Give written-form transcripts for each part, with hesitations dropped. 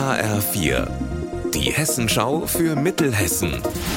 HR4, die Hessenschau für Mittelhessen.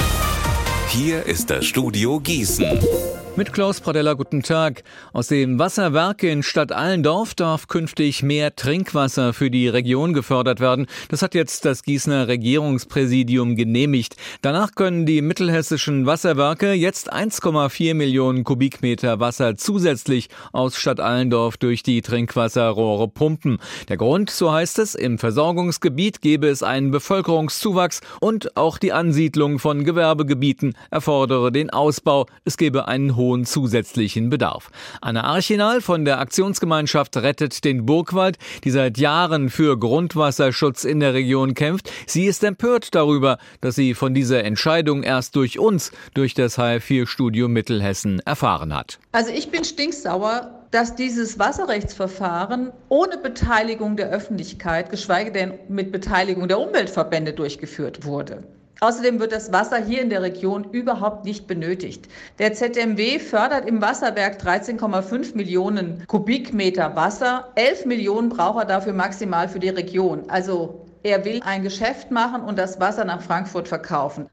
Hier ist das Studio Gießen. Mit Klaus Pradella, guten Tag. Aus dem Wasserwerk in Stadt Allendorf darf künftig mehr Trinkwasser für die Region gefördert werden. Das hat jetzt das Gießener Regierungspräsidium genehmigt. Danach können die mittelhessischen Wasserwerke jetzt 1,4 Millionen Kubikmeter Wasser zusätzlich aus Stadt Allendorf durch die Trinkwasserrohre pumpen. Der Grund, so heißt es, im Versorgungsgebiet gebe es einen Bevölkerungszuwachs und auch die Ansiedlung von Gewerbegebieten erfordere den Ausbau. Es gebe einen hohen zusätzlichen Bedarf. Anna Archinal von der Aktionsgemeinschaft Rettet den Burgwald, die seit Jahren für Grundwasserschutz in der Region kämpft. Sie ist empört darüber, dass sie von dieser Entscheidung erst durch uns, durch das HR4-Studio Mittelhessen erfahren hat. Also ich bin stinksauer, dass dieses Wasserrechtsverfahren ohne Beteiligung der Öffentlichkeit, geschweige denn mit Beteiligung der Umweltverbände durchgeführt wurde. Außerdem wird das Wasser hier in der Region überhaupt nicht benötigt. Der ZMW fördert im Wasserwerk 13,5 Millionen Kubikmeter Wasser. 11 Millionen braucht er dafür maximal für die Region. Also er will ein Geschäft machen und das Wasser nach Frankfurt verkaufen.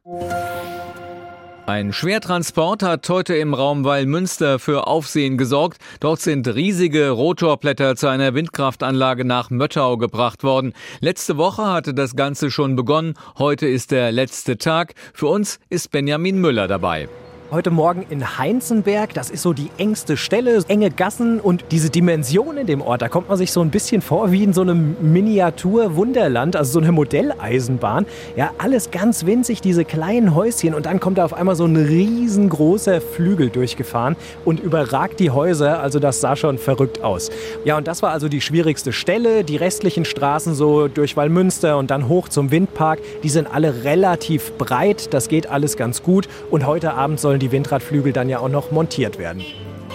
Ein Schwertransport hat heute im Raum Wallmünster für Aufsehen gesorgt. Dort sind riesige Rotorblätter zu einer Windkraftanlage nach Möttau gebracht worden. Letzte Woche hatte das Ganze schon begonnen. Heute ist der letzte Tag. Für uns ist Benjamin Müller dabei. Heute Morgen in Heinzenberg, das ist so die engste Stelle, enge Gassen und diese Dimension in dem Ort, da kommt man sich so ein bisschen vor wie in so einem Miniatur-Wunderland, also so eine Modelleisenbahn. Ja, alles ganz winzig, diese kleinen Häuschen und dann kommt da auf einmal so ein riesengroßer Flügel durchgefahren und überragt die Häuser, also das sah schon verrückt aus. Ja, und das war also die schwierigste Stelle, die restlichen Straßen so durch Wallmünster und dann hoch zum Windpark, die sind alle relativ breit, das geht alles ganz gut und heute Abend sollen die Windradflügel dann ja auch noch montiert werden.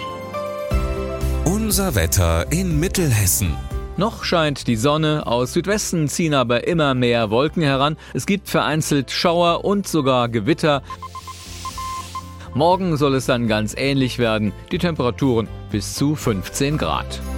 Unser Wetter in Mittelhessen. Noch scheint die Sonne, aus Südwesten ziehen aber immer mehr Wolken heran. Es gibt vereinzelt Schauer und sogar Gewitter. Morgen soll es dann ganz ähnlich werden, die Temperaturen bis zu 15 Grad.